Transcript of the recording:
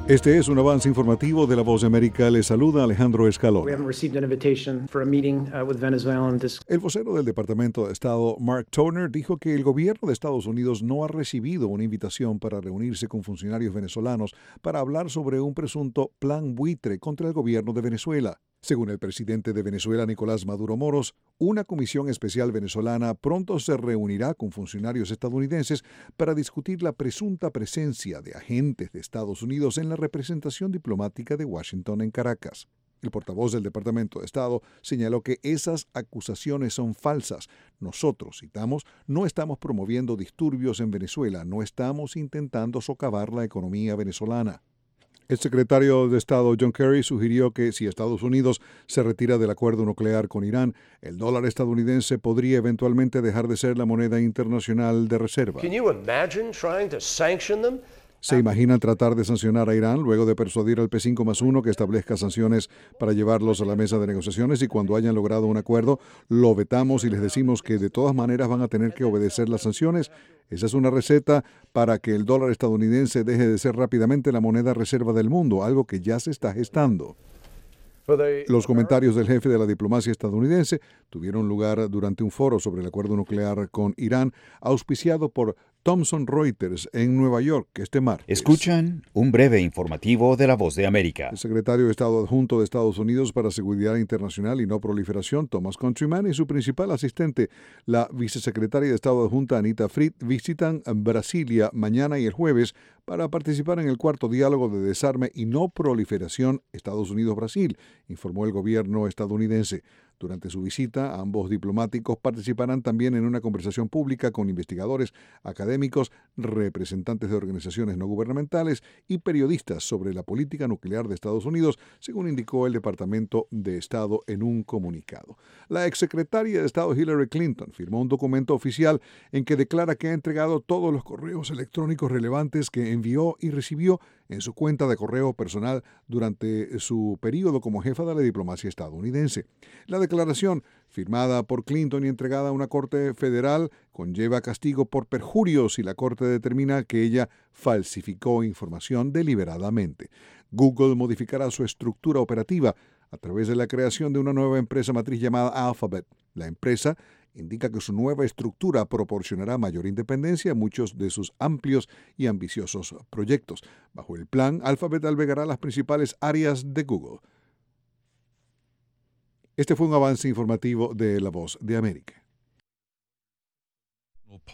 Este es un avance informativo de La Voz de América. Le saluda Alejandro Escalona. El vocero del Departamento de Estado, Mark Toner, dijo que el gobierno de Estados Unidos no ha recibido una invitación para reunirse con funcionarios venezolanos para hablar sobre un presunto plan buitre contra el gobierno de Venezuela. Según el presidente de Venezuela, Nicolás Maduro Moros, una comisión especial venezolana pronto se reunirá con funcionarios estadounidenses para discutir la presunta presencia de agentes de Estados Unidos en la representación diplomática de Washington en Caracas. El portavoz del Departamento de Estado señaló que esas acusaciones son falsas. Nosotros, citamos, no estamos promoviendo disturbios en Venezuela, no estamos intentando socavar la economía venezolana. El secretario de Estado John Kerry sugirió que si Estados Unidos se retira del acuerdo nuclear con Irán, el dólar estadounidense podría eventualmente dejar de ser la moneda internacional de reserva. ¿Se imaginan tratar de sancionar a Irán luego de persuadir al P5+1 que establezca sanciones para llevarlos a la mesa de negociaciones y cuando hayan logrado un acuerdo lo vetamos y les decimos que de todas maneras van a tener que obedecer las sanciones? Esa es una receta para que el dólar estadounidense deje de ser rápidamente la moneda reserva del mundo, algo que ya se está gestando. Los comentarios del jefe de la diplomacia estadounidense tuvieron lugar durante un foro sobre el acuerdo nuclear con Irán, auspiciado por Thomson Reuters en Nueva York este martes. Escuchan un breve informativo de La Voz de América. El secretario de Estado adjunto de Estados Unidos para Seguridad Internacional y No Proliferación, Thomas Countryman, y su principal asistente, la vicesecretaria de Estado adjunta Anita Fried, visitan Brasilia mañana y el jueves para participar en el cuarto diálogo de desarme y no proliferación Estados Unidos-Brasil, informó el gobierno estadounidense. Durante su visita, ambos diplomáticos participarán también en una conversación pública con investigadores, académicos, representantes de organizaciones no gubernamentales y periodistas sobre la política nuclear de Estados Unidos, según indicó el Departamento de Estado en un comunicado. La exsecretaria de Estado Hillary Clinton firmó un documento oficial en que declara que ha entregado todos los correos electrónicos relevantes que envió y recibió en su cuenta de correo personal durante su periodo como jefa de la diplomacia estadounidense. La declaración, firmada por Clinton y entregada a una corte federal, conlleva castigo por perjurio si la corte determina que ella falsificó información deliberadamente. Google modificará su estructura operativa a través de la creación de una nueva empresa matriz llamada Alphabet. La empresa indica que su nueva estructura proporcionará mayor independencia a muchos de sus amplios y ambiciosos proyectos. Bajo el plan, Alphabet albergará las principales áreas de Google. Este fue un avance informativo de La Voz de América.